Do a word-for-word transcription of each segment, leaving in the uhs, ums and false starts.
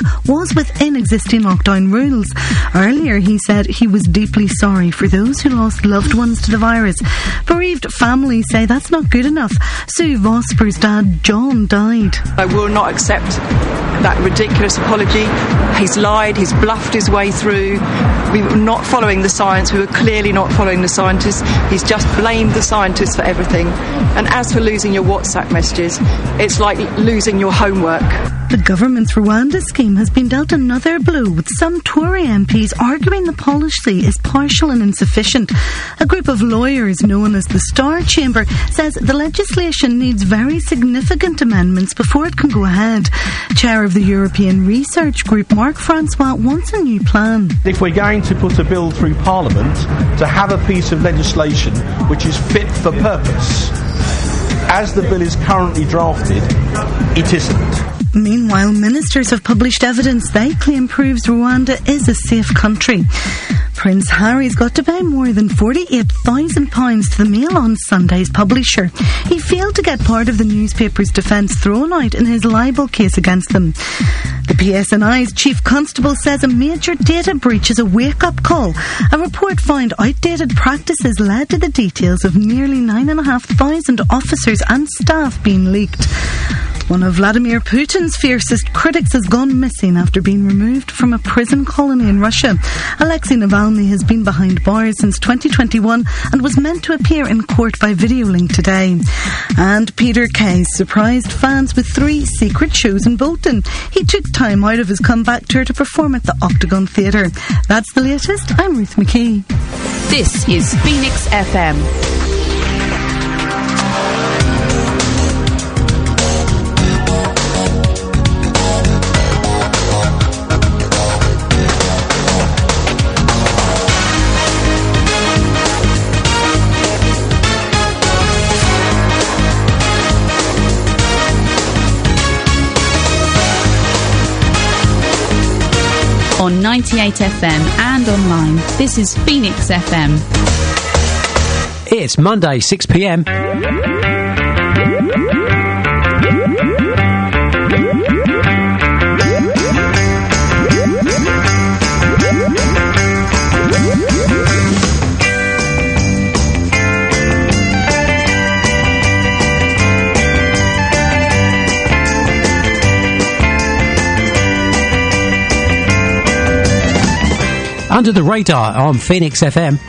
talk was within existing lockdown rules. Earlier, he said he was deeply sorry for those who lost loved ones to the virus. Bereaved families say that's not good enough. Sue Vosper's dad, John, died. I will not accept that ridiculous apology. He's lied, he's bluffed his way through. We were not following the science, we were clearly not following the scientists. He's just blamed the scientists for everything. And as for losing your WhatsApp messages, it's like losing your homework. The government's Rwanda scheme has been dealt another blow, with some Tory M Ps arguing the policy is partial and insufficient. A group of lawyers known as the Star Chamber says the legislation needs very significant amendments before it can go ahead. Chair of the European Research Group, Mark Francois, wants a new plan. If we're going to put a bill through Parliament, to have a piece of legislation which is fit for purpose, as the bill is currently drafted, it isn't. Meanwhile, ministers have published evidence they claim proves Rwanda is a safe country. Prince Harry's got to pay more than forty-eight thousand pounds to the Mail on Sunday's publisher. He failed to get part of the newspaper's defence thrown out in his libel case against them. The P S N I's chief constable says a major data breach is a wake-up call. A report found outdated practices led to the details of nearly nine thousand five hundred officers and staff being leaked. One of Vladimir Putin's fiercest critics has gone missing after being removed from a prison colony in Russia. Alexei Navalny has been behind bars since twenty twenty-one and was meant to appear in court by video link today. And Peter Kay surprised fans with three secret shows in Bolton. He took time out of his comeback tour to perform at the Octagon Theatre. That's the latest. I'm Ruth McKee. This is Phoenix F M. On ninety-eight F M and online, this is Phoenix F M. It's Monday, six p m. Under the Radar on Phoenix F M.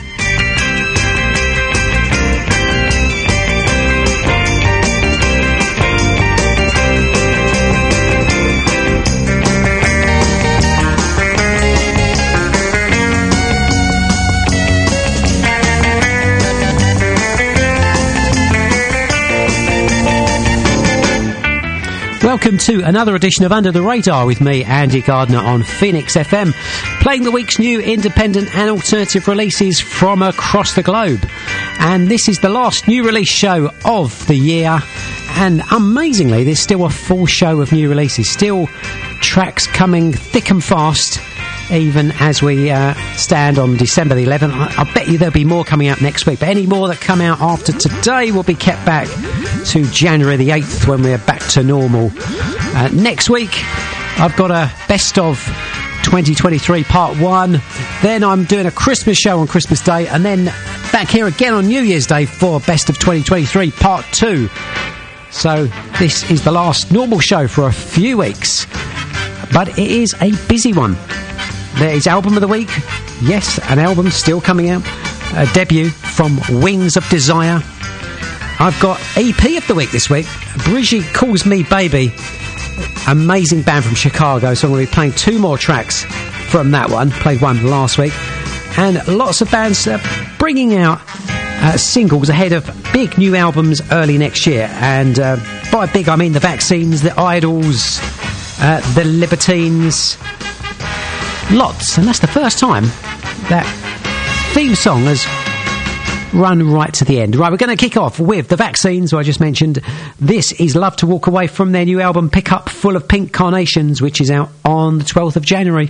Welcome to another edition of Under the Radar with me, Andy Gardner, on Phoenix F M, playing the week's new independent and alternative releases from across the globe. And this is the last new release show of the year, and amazingly there's still a full show of new releases, still tracks coming thick and fast, even as we uh, stand on December the eleventh. I, I bet you there'll be more coming out next week, but any more that come out after today will be kept back to January the eighth, when we're back to normal. Uh, next week I've got a best of twenty twenty-three part one, then I'm doing a Christmas show on Christmas Day, and then back here again on New Year's Day for best of twenty twenty-three part two. So this is the last normal show for a few weeks, but it is a busy one. There is Album of the Week. Yes, an album still coming out. A debut from Wings of Desire. I've got E P of the Week this week. Brigitte Calls Me Baby. Amazing band from Chicago. So I'm going to be playing two more tracks from that one. Played one last week. And lots of bands uh, bringing out uh, singles ahead of big new albums early next year. And uh, by big, I mean the Vaccines, the Idols, uh, the Libertines. Lots, and that's the first time that theme song has run right to the end. Right, we're going to kick off with the Vaccines, who I just mentioned. This is Love to Walk Away from their new album Pick Up Full of Pink Carnations, which is out on the twelfth of January.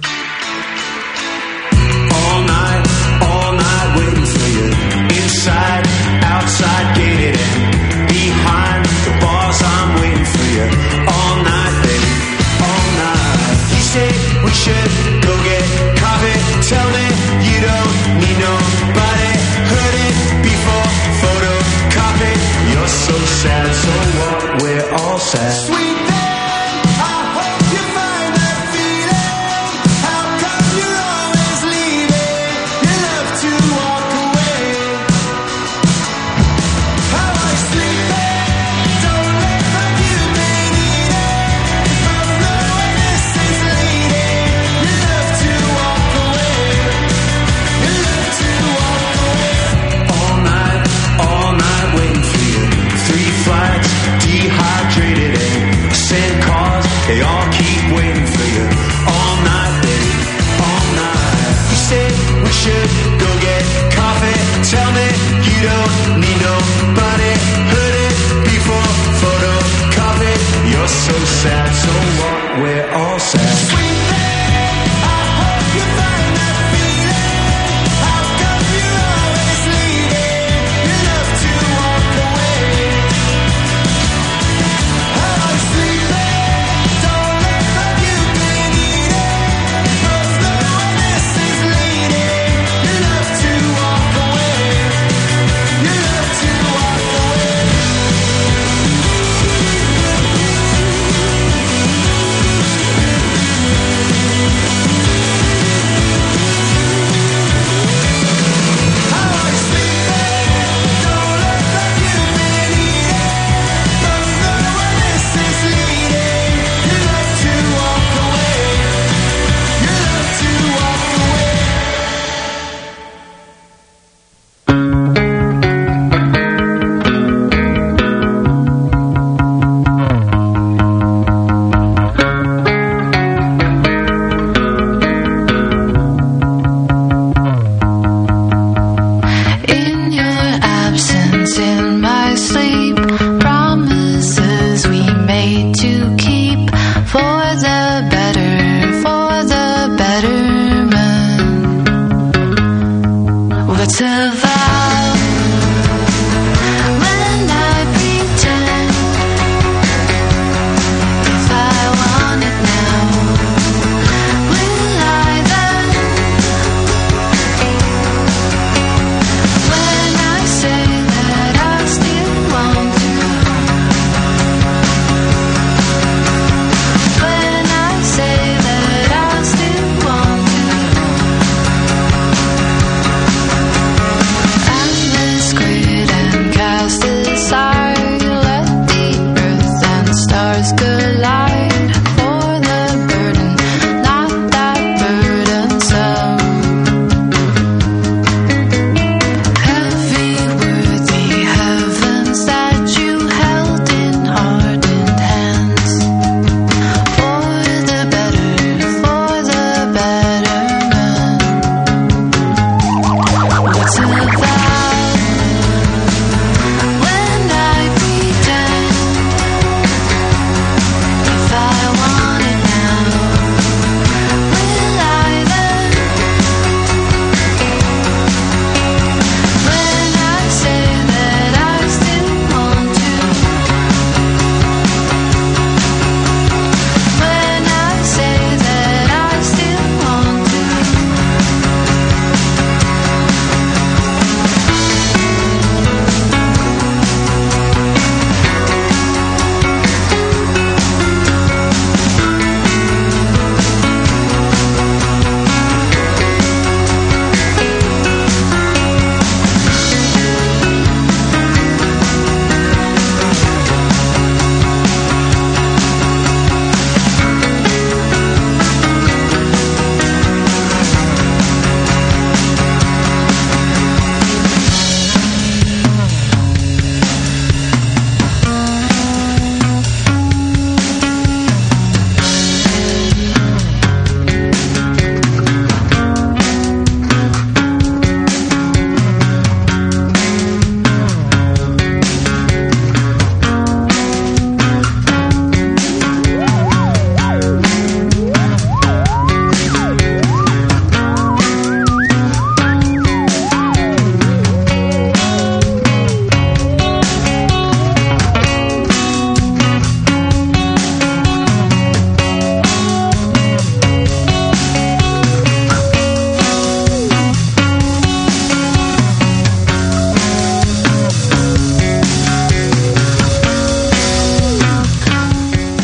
All night, all night waiting for you. Inside, outside, gated in. Behind the bars, I'm waiting for you. All night, baby, all night. You say we should go get coffee. Tell me you don't need nobody. Heard it before, photocopy. You're so sad, so what? We're all sad. Sweet thing, I hope you find that feeling. How come you're always leaving? You love to walk away. How I sleep there, don't let my you being eating. From the way this is leading, you love to walk away. You love to walk away. All night, all night waiting for you. Three flights, dehydrated and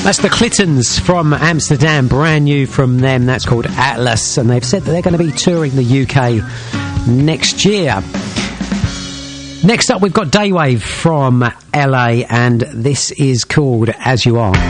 That's the Clintons from Amsterdam, brand new from them. That's called Atlas, and they've said that they're going to be touring the U K next year. Next up, we've got Daywave from L A, and this is called As You Are.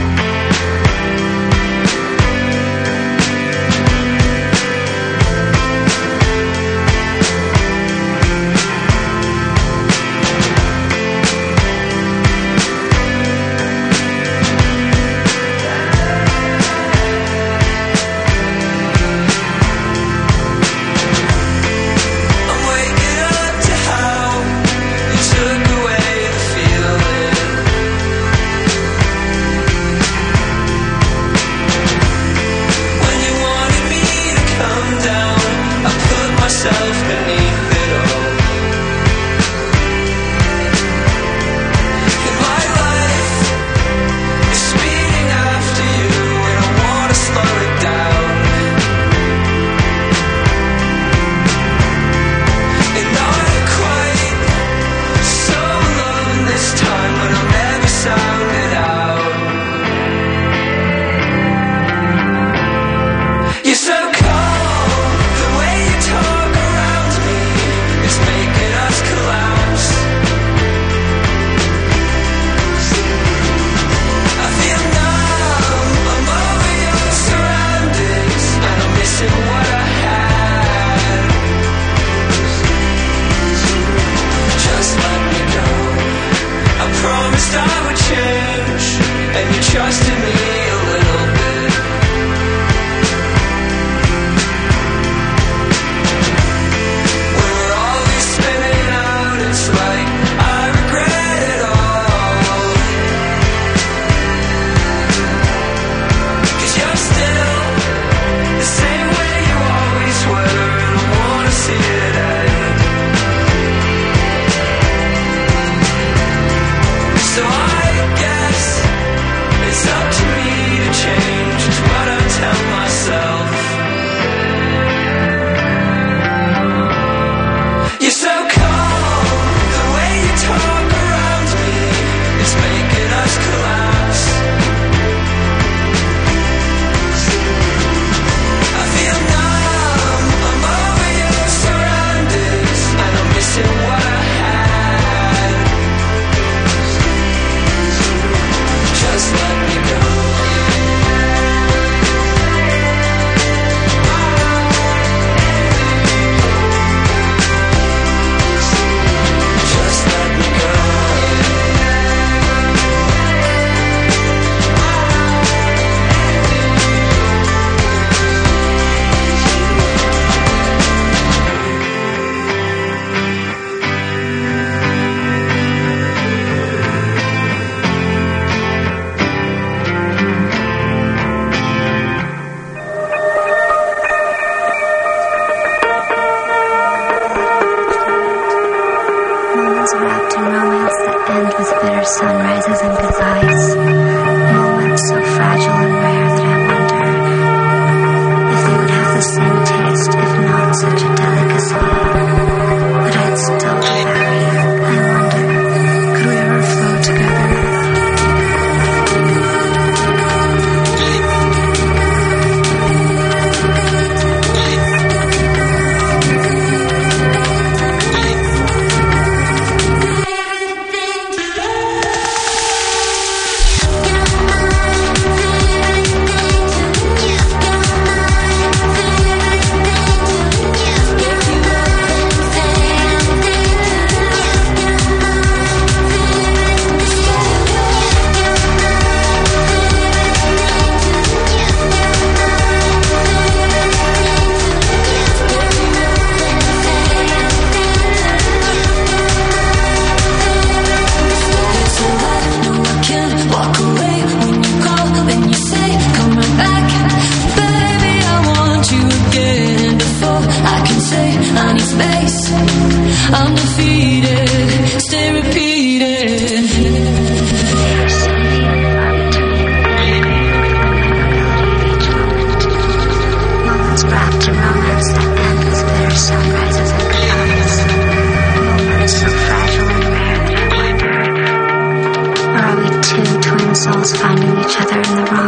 souls finding each other in the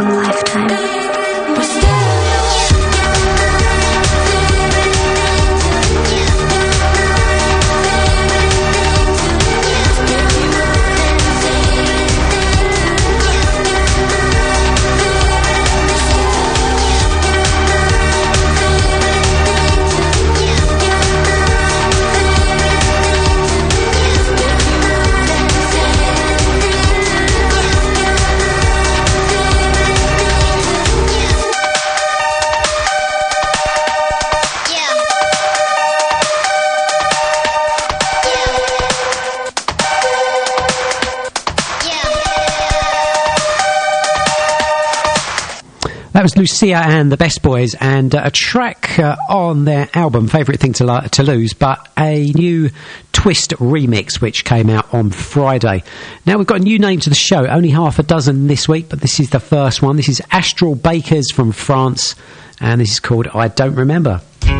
That was Lucia and the Best Boys, and uh, a track uh, on their album Favourite Thing to, Lo- to Lose, but a new Twist remix which came out on Friday. Now we've got a new name to the show, only half a dozen this week, but this is the first one. This is Astral Bakers from France, and this is called I Don't Remember.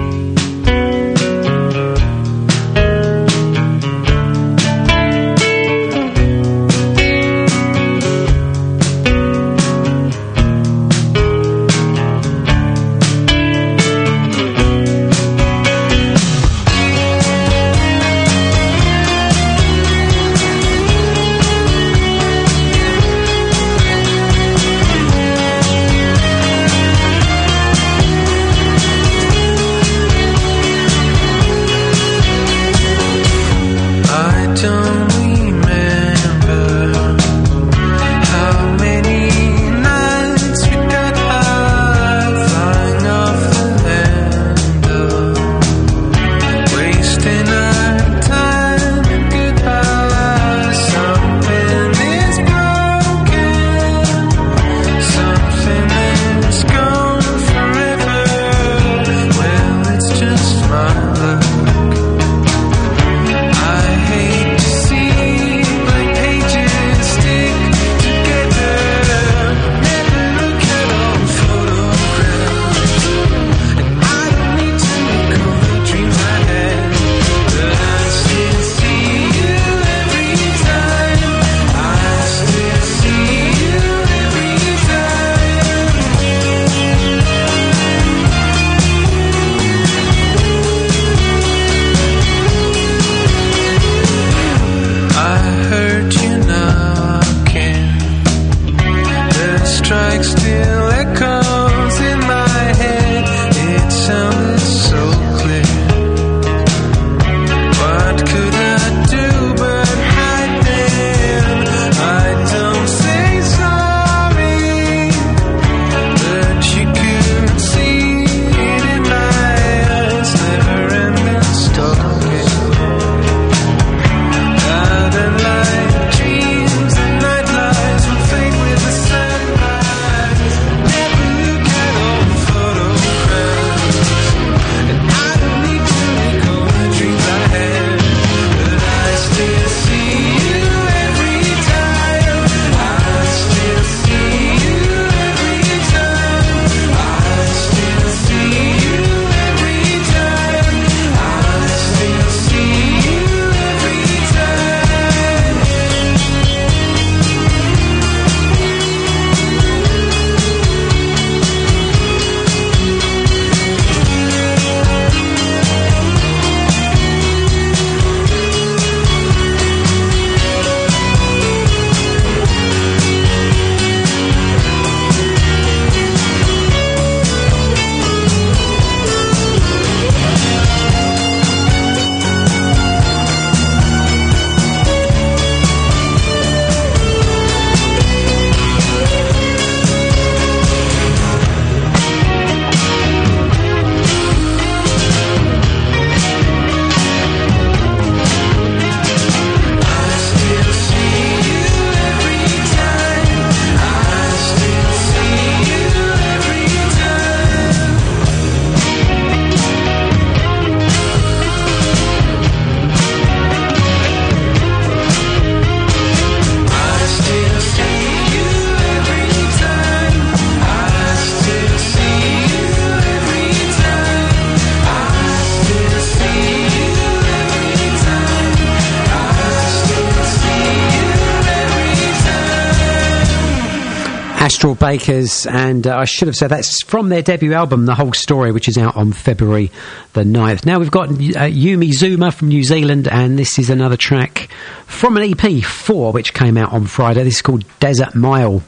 Astral Bakers, and uh, I should have said that's from their debut album, The Whole Story, which is out on February the ninth. Now we've got uh, Yumi Zuma from New Zealand, and this is another track from an E P four which came out on Friday. This is called Desert Mile.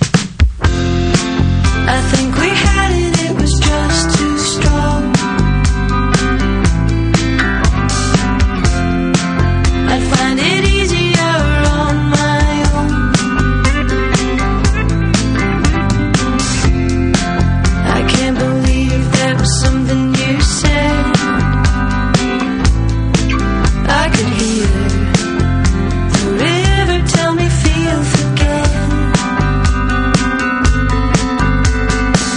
I think we had it, it was just too strong. I'd find it easier on my own. I can't believe that was something you said. I could hear the river tell me feel again.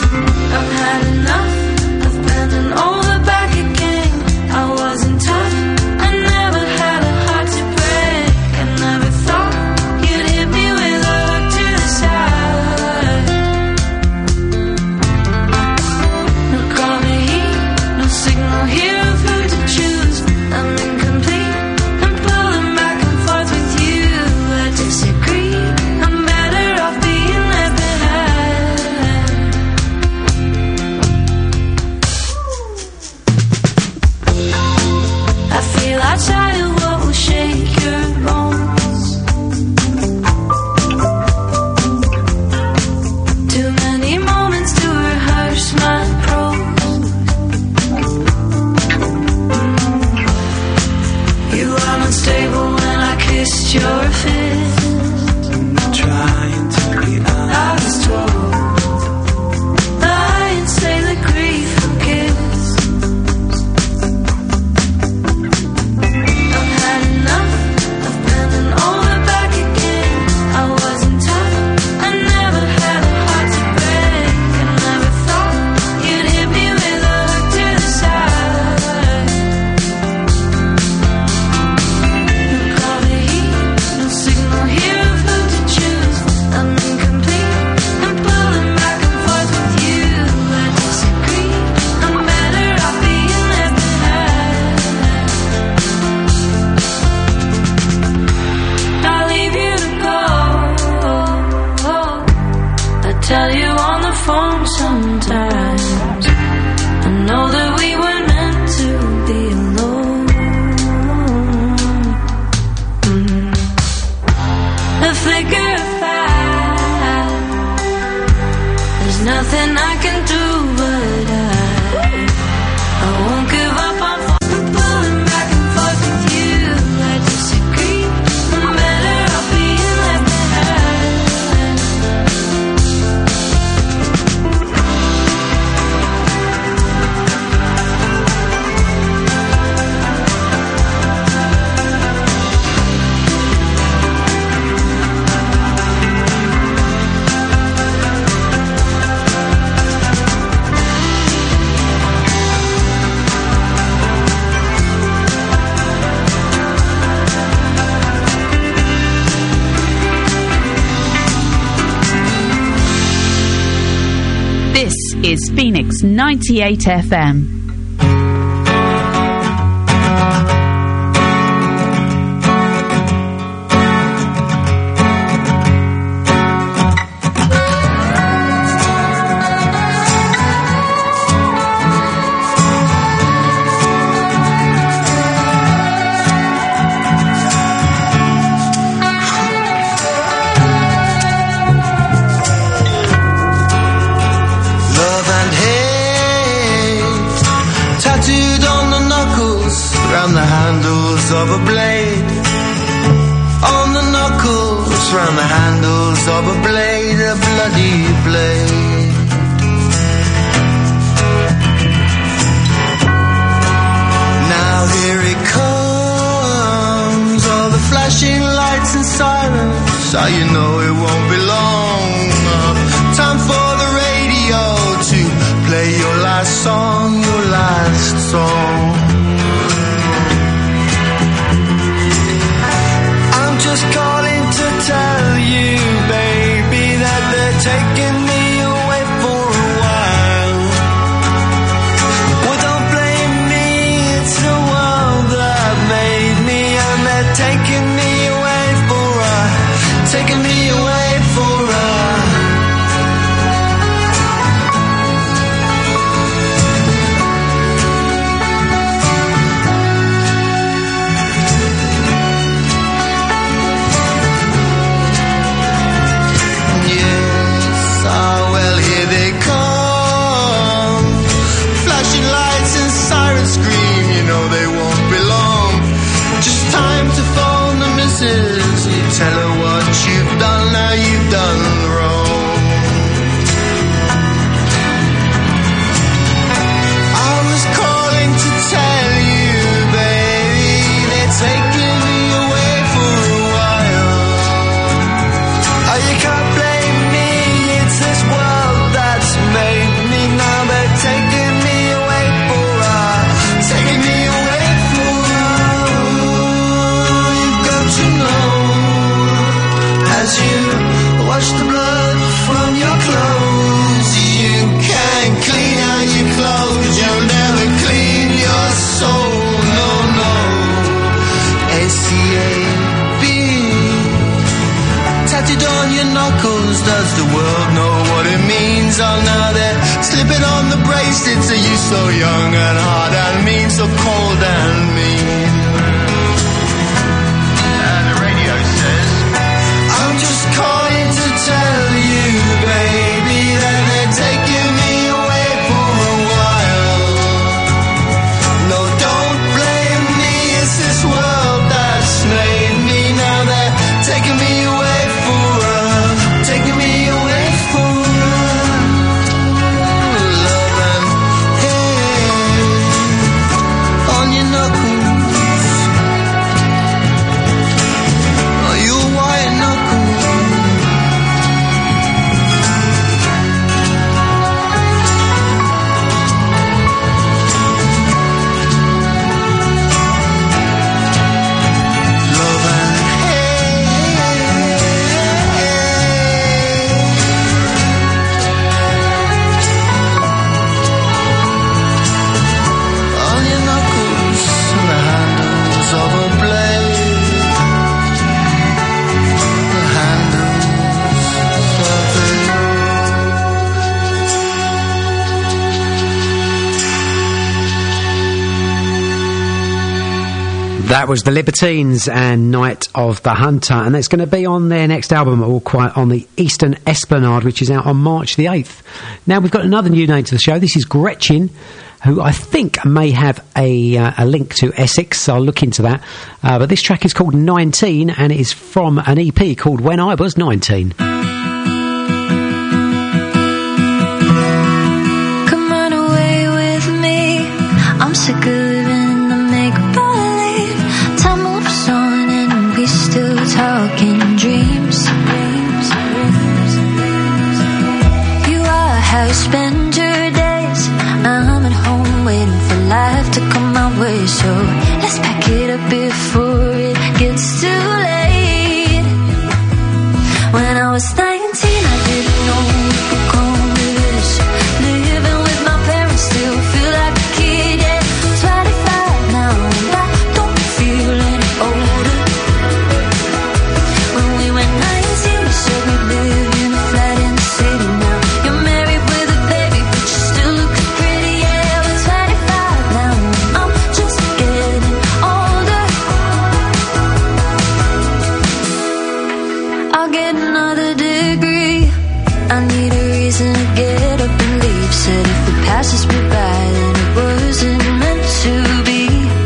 is Phoenix ninety-eight F M. Round the handles of a blade, on the knuckles, round the handles of a blade, a bloody blade. Now here it comes, all the flashing lights and sirens, how you know it won't be long. Uh, time for the radio to play your last song, your last song. Just calling to tell you, baby, that they're taking me away for a while. Well, don't blame me, it's the world that made me, and they're taking me away for a, taking me away for a. Scream, you know they won't be long. Just time to phone the missus. You tell her what you've done, now you've done wrong. I was calling to tell you, baby, they're taking me away for a while. Oh, you can't blame me, it's this world that's made me. Now they're taking me away for a, taking me away for you've got to know. As you wash the blood from your clothes, you can't clean out your clothes, you'll never clean your soul. No, no. A C A B tattooed on your knuckles, does the world know what it means? Oh, now they're slipping on the bracelets. Are you so young and hard and mean, so cold and mean? And the radio says, I'm just calling to tell you, baby, that they're taking me away for a while. No, don't blame me, it's this world that's made me. Now they're taking me away for a, taking me away for a love and hate on your knuckles. Oh, your white knuckles. Love and on your knuckles, and the handles of a blade, the handles of a. That was the Libertines and Night of the Hunter, and that's going to be on their next album, All Quiet on the Eastern Esplanade, which is out on March the eighth. Now we've got another new name to the show. This is Gretchen, who I think may have a, uh, a link to Essex. I'll look into that. Uh, but this track is called nineteen, and it is from an E P called When I Was nineteen. Come run away with me. I'm sick of living in the make-believe. Time moves on and we still talking dreams. You are how you spend your days. I'm at home waiting for life to come my way. So let's pack it up before it gets too late. When I was nineteen bad and it wasn't meant to be.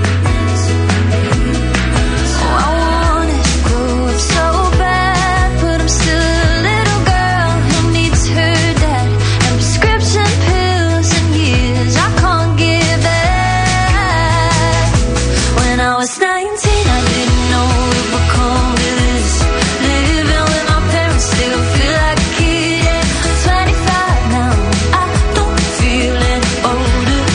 Oh, I wanna grow up so bad, but I'm still a little girl who needs her dad and prescription pills and years I can't get back. When I was nineteen, I didn't know it would come to this. Living with my parents, still feel like a kid. Yeah, I'm twenty-five now, I don't feel any older.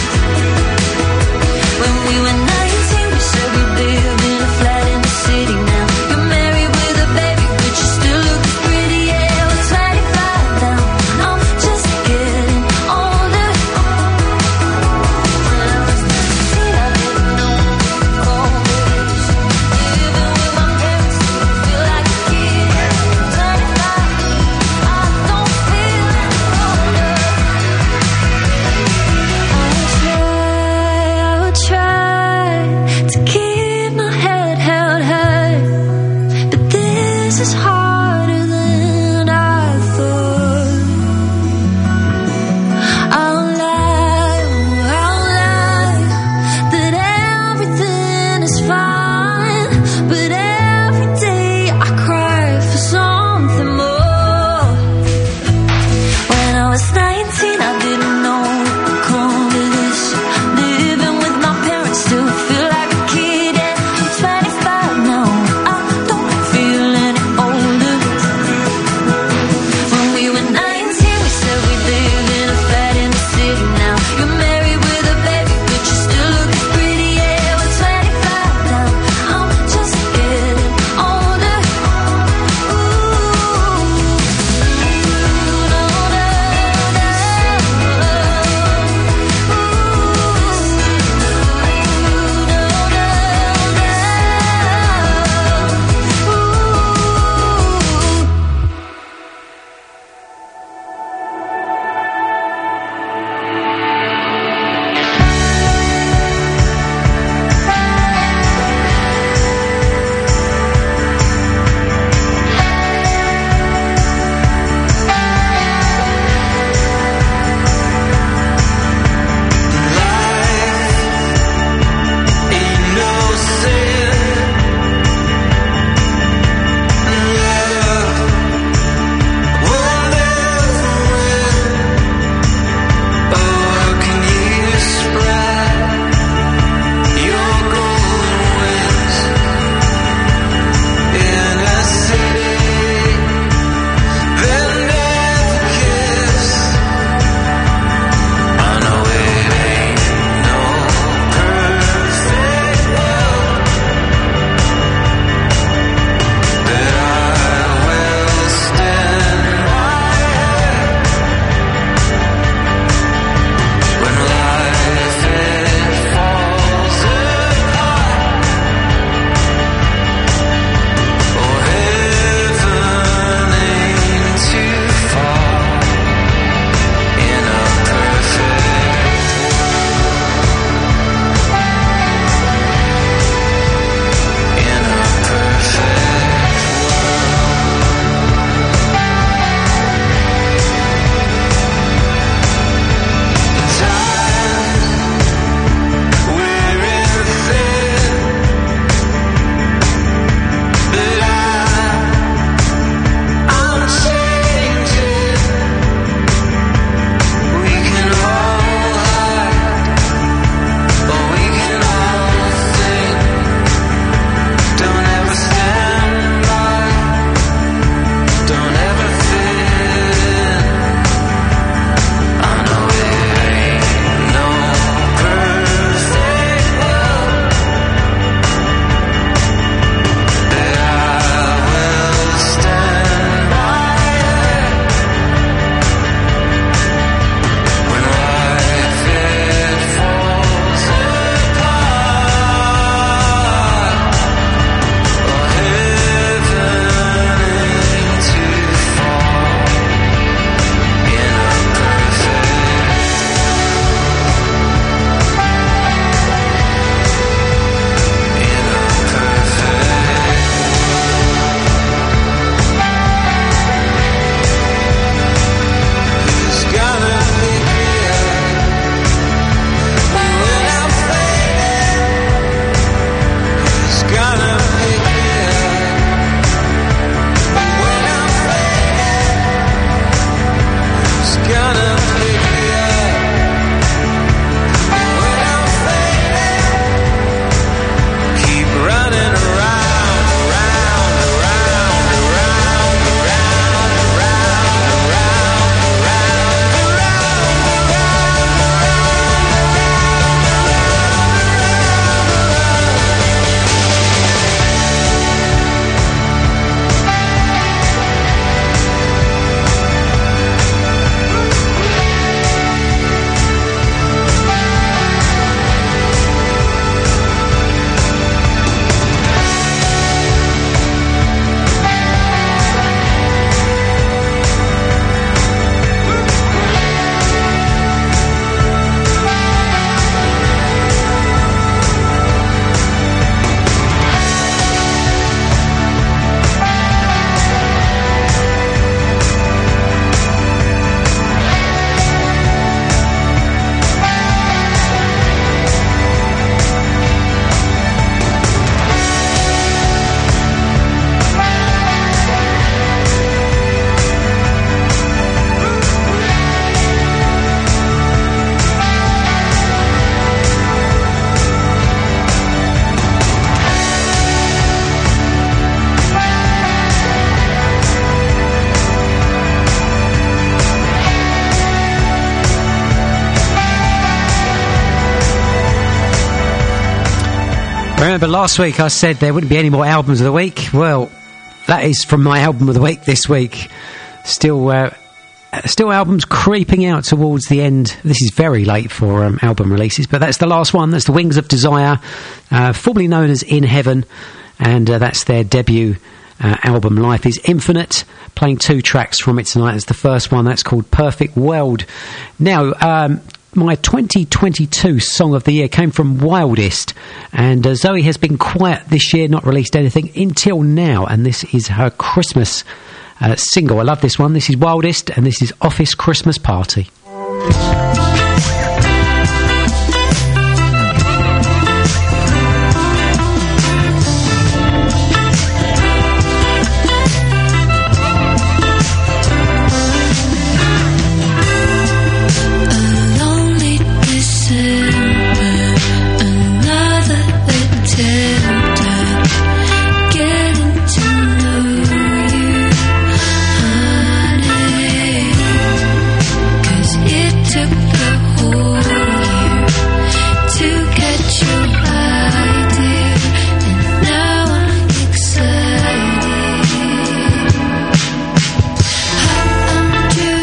Remember last week I said there wouldn't be any more albums of the week? Well, that is from my album of the week this week. Still, uh, still albums creeping out towards the end. This is very late for um, album releases, but that's the last one. That's the Wings of Desire, uh, formerly known as In Heaven, and uh, that's their debut uh, album, Life is Infinite. Playing two tracks from it tonight. It's the first one, that's called Perfect World. Now, um, my twenty twenty-two Song of the Year came from Wildest, and uh, Zoe has been quiet this year, not released anything until now, and this is her Christmas uh, single. I love this one. This is Wildest, and this is Office Christmas Party.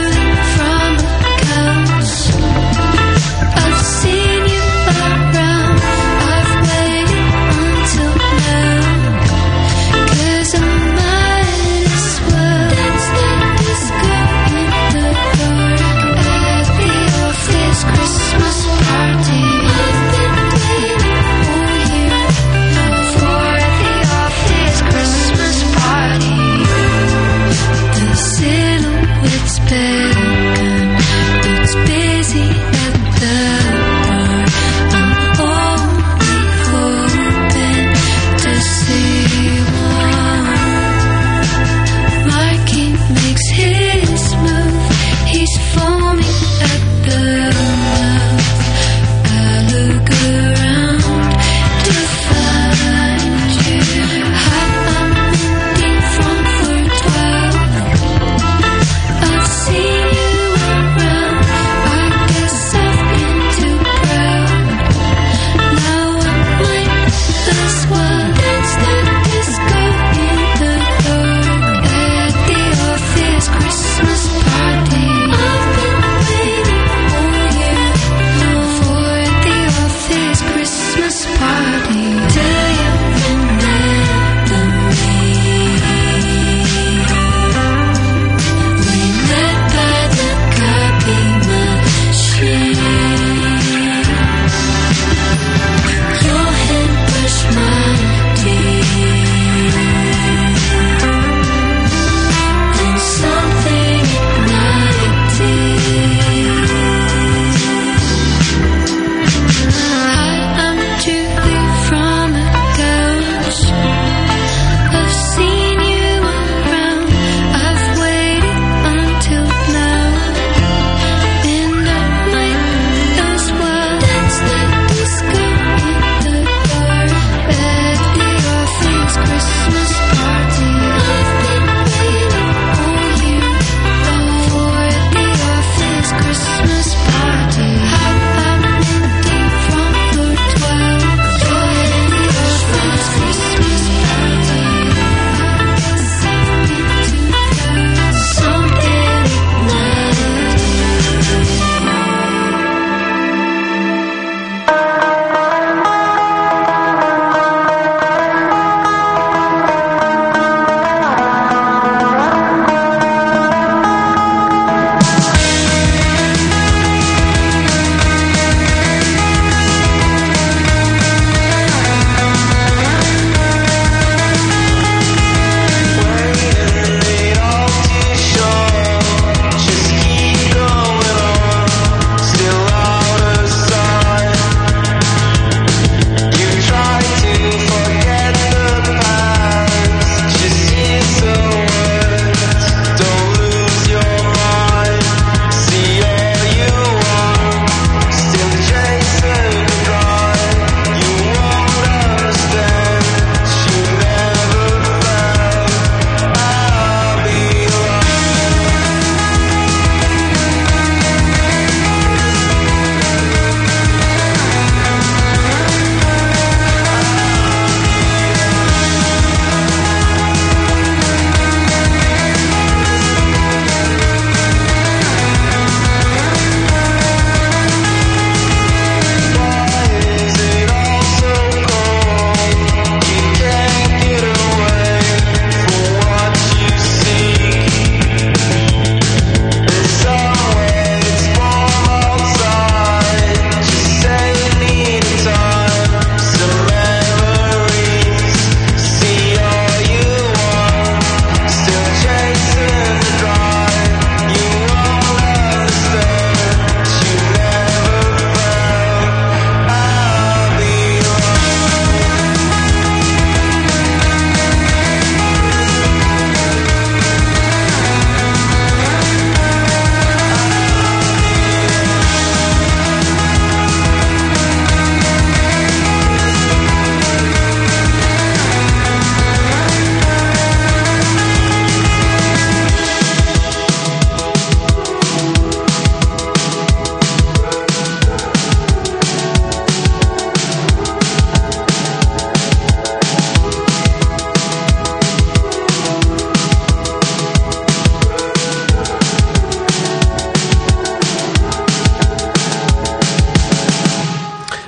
I've seen you around.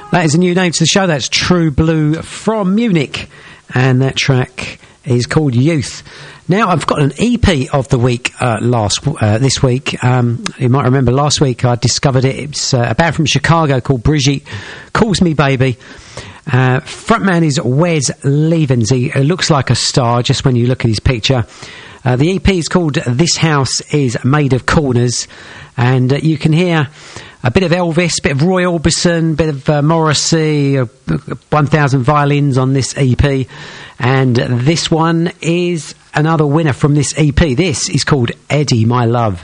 That is a new name to the show. That's True Blue from Munich. And that track is called Youth. Now, I've got an E P of the week uh, last uh, this week. Um, you might remember last week I discovered it. It's uh, a band from Chicago called Brigitte Calls Me Baby. Uh, frontman is Wes Levens. He uh, looks like a star just when you look at his picture. Uh, the E P is called This House is Made of Corners. And uh, you can hear a bit of Elvis, a bit of Roy Orbison, a bit of uh, Morrissey, uh, one thousand violins on this E P. And this one is another winner from this E P. This is called Eddie, My Love.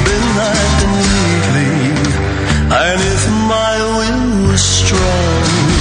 And if my will was strong,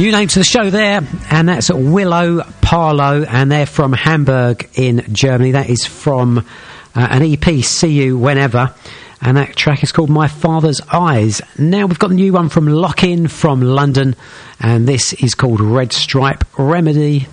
New name to the show there, and that's Willow Parlow, and they're from Hamburg in Germany. That is from uh, an E P, See You Whenever, and that track is called My Father's Eyes. Now we've got the new one from Lock-In from London, and this is called Red Stripe Remedy.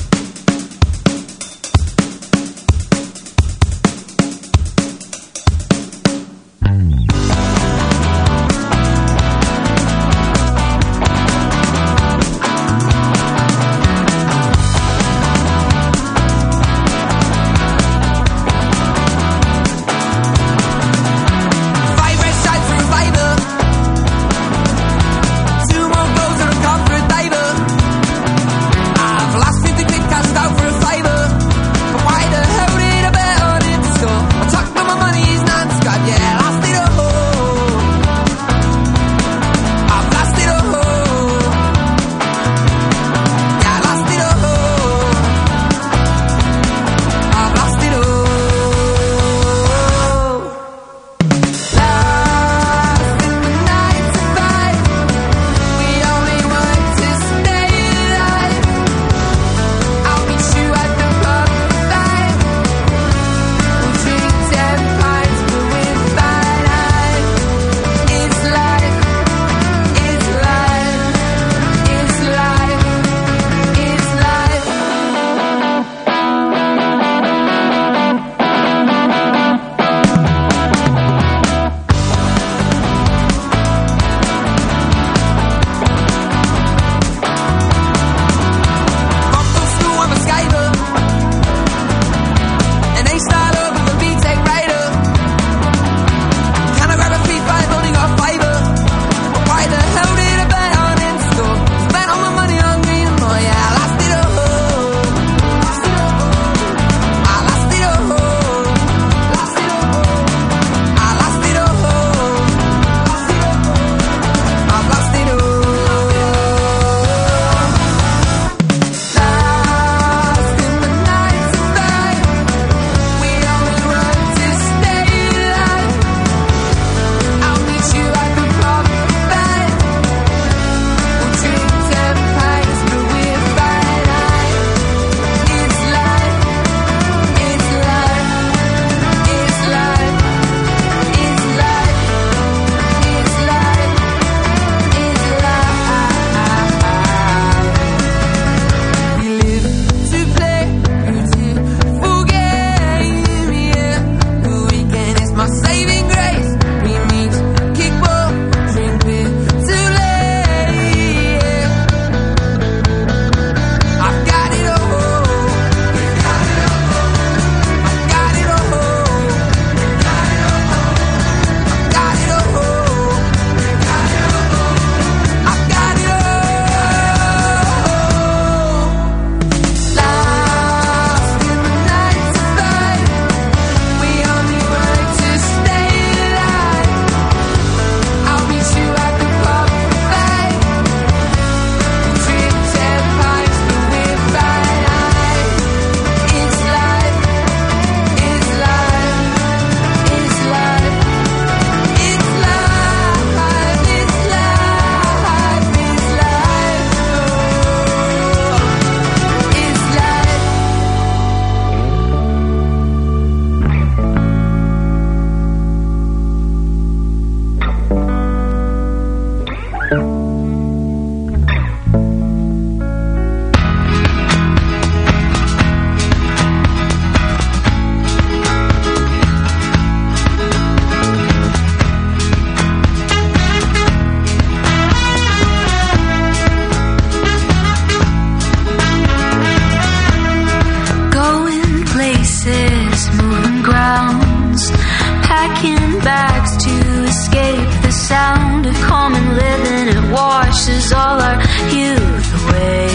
washes all our youth away.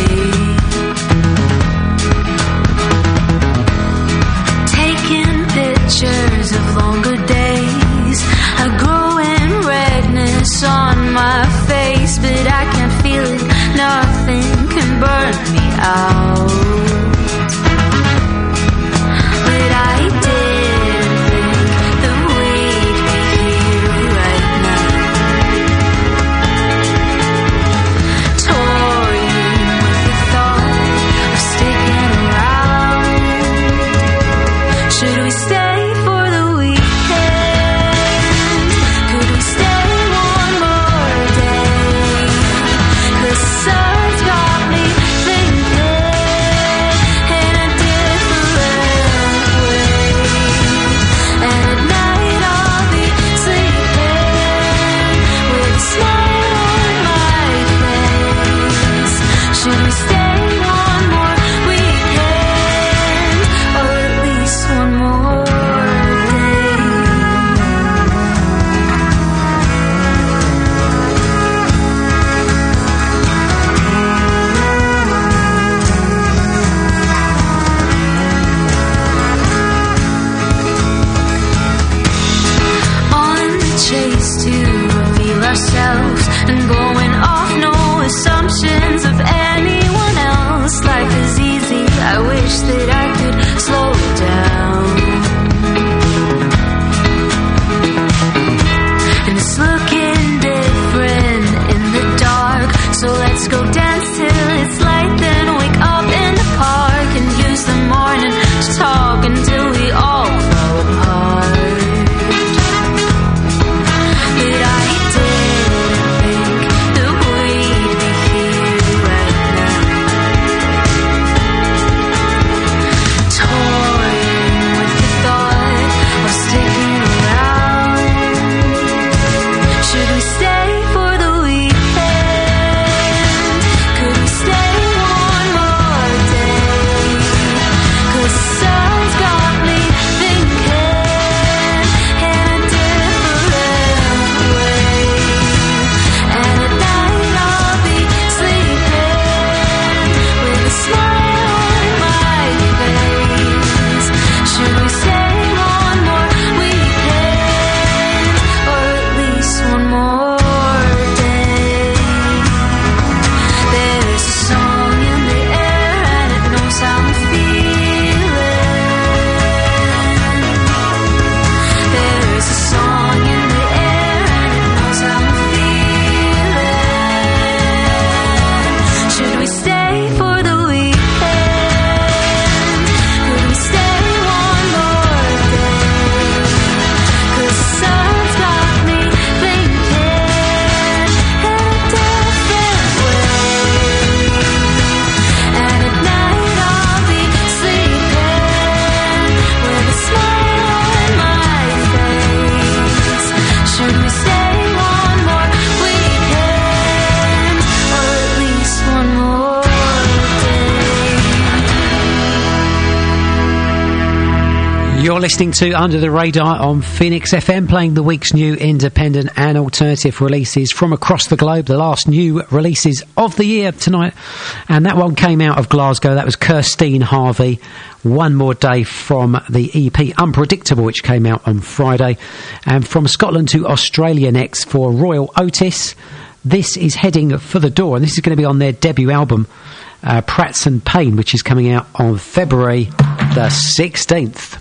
Taking pictures of longer days, a growing redness on my face, but I can't feel it, nothing can burn me out. But I didn't think that we'd be here right now. Tore you You're listening to Under the Radar on Phoenix F M, playing the week's new independent and alternative releases from across the globe. The last new releases of the year tonight, and that one came out of Glasgow. That was Kirstine Harvey. One More Day from the E P Unpredictable, which came out on Friday. And from Scotland to Australia next for Royal Otis. This is Heading for the Door, and this is going to be on their debut album, uh, Prats and Pain, which is coming out on February the sixteenth.